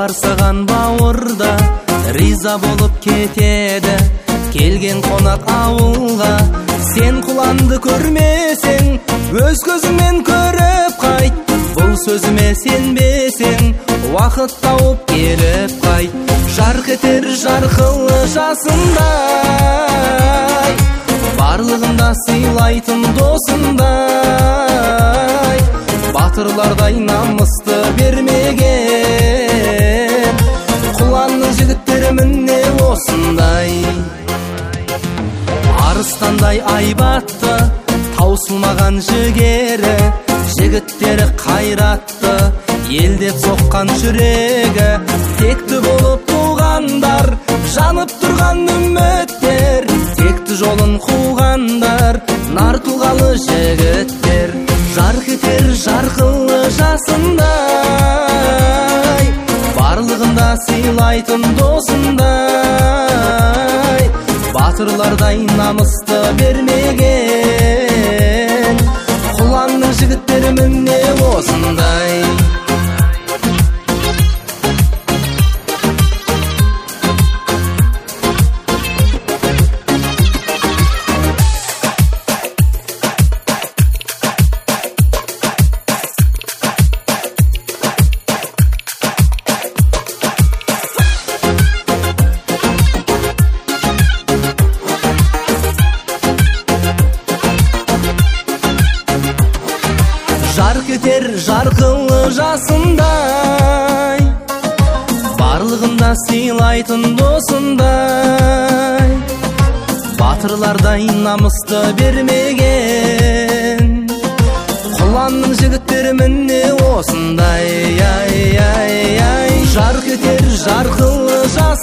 бар саған бауырда, риза болып кетеді келген қонақ ауылға. Сен құланды көрмесең, өз көзіңмен көріп қайт. Бұл сөзіме сенбесең, уақыт тауып келіп қайт. Жарқ етер жарқылы жасындай, барлығында сыйлайтын досындай. Батырлардай намысты бермеген, құланның жігіттері міне осындай. Арыстандай айбатты, таусылмаған жігері, жігіттері қайратты, елдеп соққан жүрегі. Текті болып туғандар, жанып тұрған үміттер, текті жолын қуғандар, нар тұлғалы жігіттер. Жарқ етер жарқылы жасындай, барлығында сыйлайтын досындай. Батырлардай намысты бермеген, құланның жігіттері міне осындай. Жарқ етер жарқылы жасындай, барлығында сыйлайтын досындай. Батырлардай намысты бермеген, құланның жігіттері міне осындай. Жарқ етер жарқылы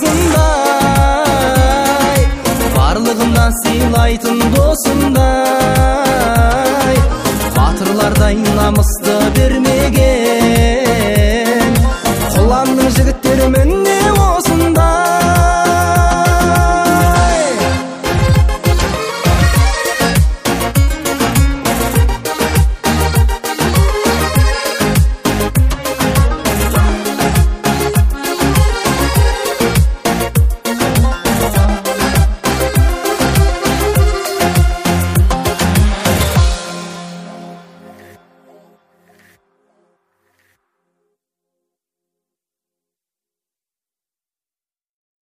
жасындай, барлығында сыйлайтын досындай. Батырлардай намысты